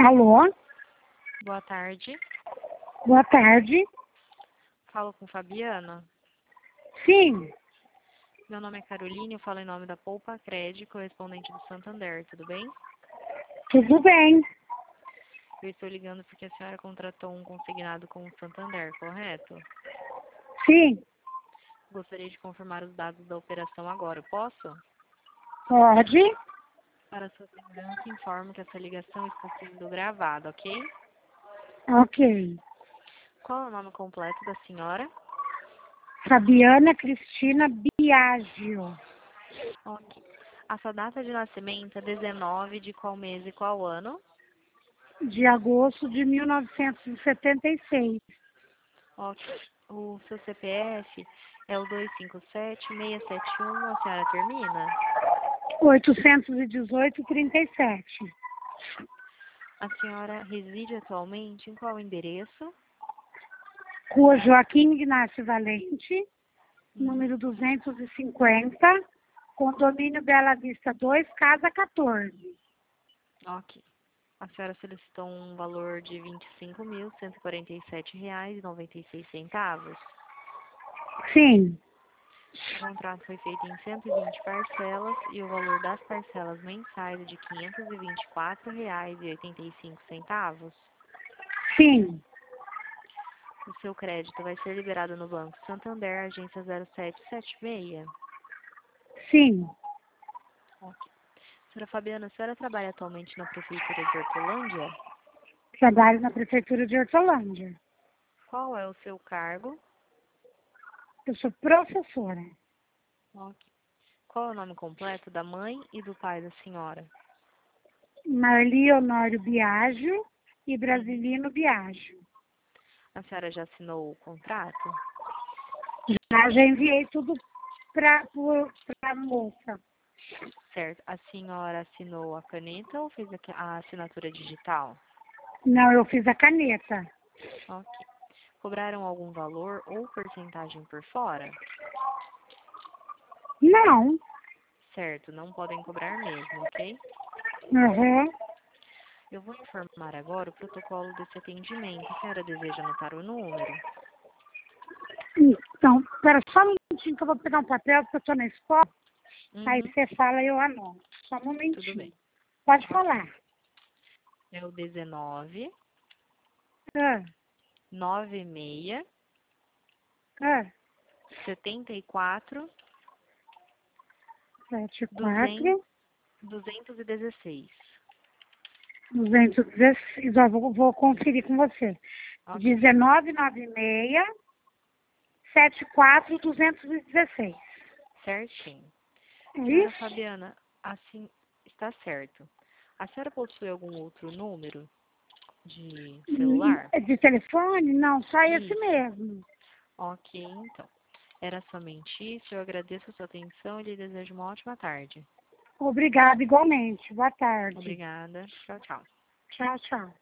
Alô? Boa tarde. Boa tarde. Falo com Fabiana. Sim, Meu nome é Caroline, eu falo em nome da Poupa Cred, correspondente do Santander, tudo bem? tudo bem. Eu estou ligando porque a senhora contratou um consignado com o Santander, correto? Sim, Gostaria de confirmar os dados da operação agora, posso? pode. Para sua segurança, informo que essa ligação está sendo gravada, ok? Ok. Qual é o nome completo da senhora? Fabiana Cristina Biagio, Ok. A sua data de nascimento é 19 de qual mês e qual ano? de agosto de 1976. Ok. O seu CPF é o 257-671, a senhora termina? 818-37. A senhora reside atualmente em qual endereço? Rua Joaquim Ignácio Valente, Uhum. número 250, condomínio Bela Vista 2, casa 14. Ok. A senhora solicitou um valor de R$ 25.147,96. Sim, O contrato foi feito em 120 parcelas e o valor das parcelas mensais é de R$ 524,85. sim, O seu crédito vai ser liberado no Banco Santander, agência 0776. sim. Ok. Senhora Fabiana, a senhora trabalha atualmente na Prefeitura de Hortolândia? Trabalho na Prefeitura de Hortolândia. Qual é o seu cargo? Eu sou professora. Ok. Qual é o nome completo da mãe e do pai da senhora? Marli Honório Biagio e Uhum. Brasilino Biagio. A senhora já assinou o contrato? Já enviei tudo para a moça. Certo. A senhora assinou a caneta ou fez a assinatura digital? Não, eu fiz a caneta. Ok. Cobraram algum valor ou porcentagem por fora? Não. Certo, não podem cobrar mesmo, ok? Uhum. Eu vou informar agora o protocolo desse atendimento. A senhora deseja anotar o número? Então, espera só um minutinho que eu vou pegar um papel, porque eu estou na escola. Aí Uhum, você fala e eu anoto. Só um tudo bem. momentinho. Pode Ok. falar. É o 19 Ah, 96 ah, 74 200 74, 216. 216. Ó, vou conferir com você. Ok, 1996 74 216. certinho. É Senhora isso? Fabiana, assim está certo. A senhora possui algum outro número de celular? De telefone? Não, só esse Isso. mesmo. Ok, então. Era somente isso. Eu agradeço a sua atenção e lhe desejo uma ótima tarde. Obrigada, igualmente. Boa tarde. Obrigada. Tchau, tchau. Tchau, tchau.